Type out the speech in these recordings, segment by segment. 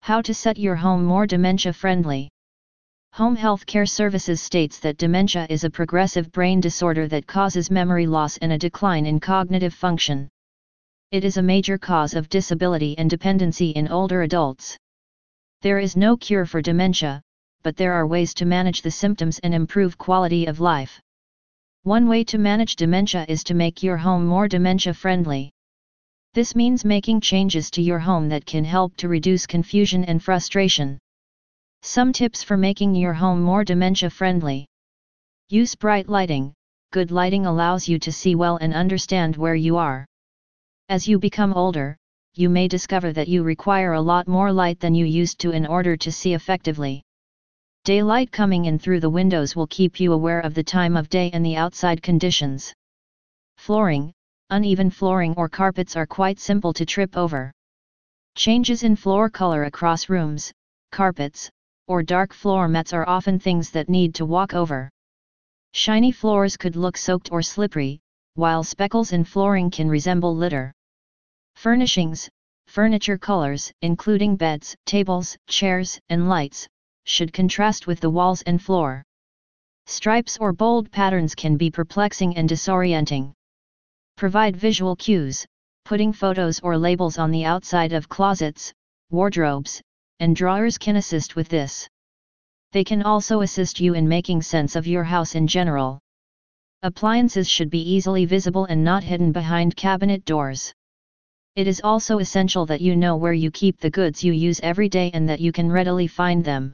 How to set your home more dementia-friendly. Home Health Care Services states that dementia is a progressive brain disorder that causes memory loss and a decline in cognitive function. It is a major cause of disability and dependency in older adults. There is no cure for dementia, but there are ways to manage the symptoms and improve quality of life. One way to manage dementia is to make your home more dementia-friendly. This means making changes to your home that can help to reduce confusion and frustration. Some tips for making your home more dementia-friendly. Use bright lighting. Good lighting allows you to see well and understand where you are. As you become older, you may discover that you require a lot more light than you used to in order to see effectively. Daylight coming in through the windows will keep you aware of the time of day and the outside conditions. Flooring. Uneven flooring or carpets are quite simple to trip over. Changes in floor color across rooms, carpets, or dark floor mats are often things that need to walk over. Shiny floors could look soaked or slippery, while speckles in flooring can resemble litter. Furnishings. Furniture colors, including beds, tables, chairs, and lights, should contrast with the walls and floor. Stripes or bold patterns can be perplexing and disorienting. Provide visual cues. Putting photos or labels on the outside of closets, wardrobes, and drawers can assist with this. They can also assist you in making sense of your house in general. Appliances should be easily visible and not hidden behind cabinet doors. It is also essential that you know where you keep the goods you use every day and that you can readily find them.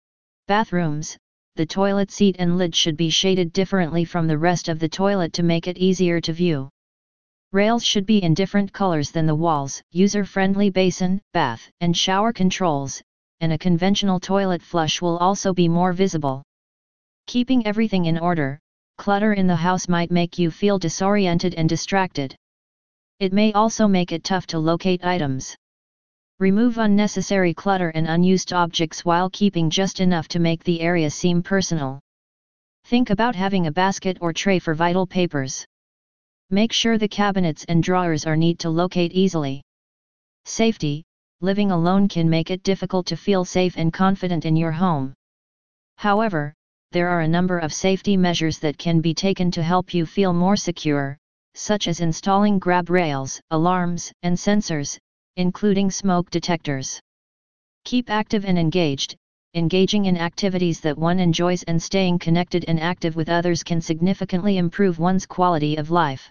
Bathrooms. The toilet seat and lid should be shaded differently from the rest of the toilet to make it easier to view. Rails should be in different colors than the walls. User-friendly basin, bath, and shower controls, and a conventional toilet flush will also be more visible. Keeping everything in order. Clutter in the house might make you feel disoriented and distracted. It may also make it tough to locate items. Remove unnecessary clutter and unused objects while keeping just enough to make the area seem personal. Think about having a basket or tray for vital papers. Make sure the cabinets and drawers are neat to locate easily. Safety. Living alone can make it difficult to feel safe and confident in your home. However, there are a number of safety measures that can be taken to help you feel more secure, such as installing grab rails, alarms, and sensors, including smoke detectors. Keep active and engaged. Engaging in activities that one enjoys and staying connected and active with others can significantly improve one's quality of life.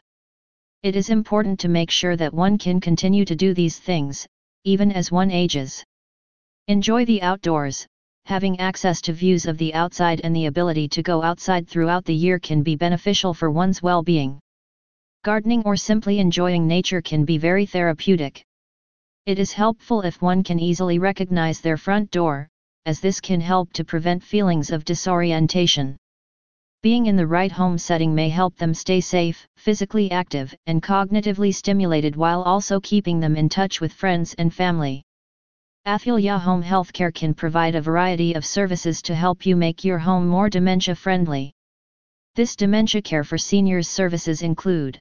It is important to make sure that one can continue to do these things, even as one ages. Enjoy the outdoors. Having access to views of the outside and the ability to go outside throughout the year can be beneficial for one's well-being. Gardening or simply enjoying nature can be very therapeutic. It is helpful if one can easily recognize their front door, as this can help to prevent feelings of disorientation. Being in the right home setting may help them stay safe, physically active, and cognitively stimulated while also keeping them in touch with friends and family. Athilya Home Healthcare can provide a variety of services to help you make your home more dementia-friendly. This dementia care for seniors services include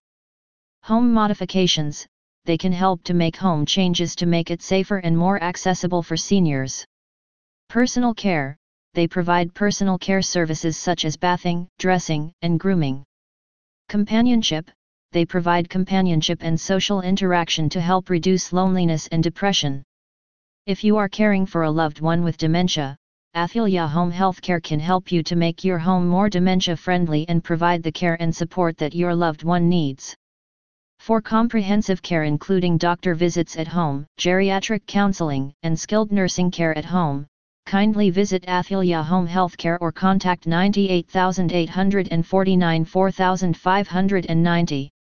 home modifications. They can help to make home changes to make it safer and more accessible for seniors. Personal care. They provide personal care services such as bathing, dressing, and grooming. Companionship. They provide companionship and social interaction to help reduce loneliness and depression. If you are caring for a loved one with dementia, Athilya Home Healthcare can help you to make your home more dementia-friendly and provide the care and support that your loved one needs. For comprehensive care including doctor visits at home, geriatric counseling, and skilled nursing care at home, kindly visit Athilya Home Healthcare or contact 98849 4590.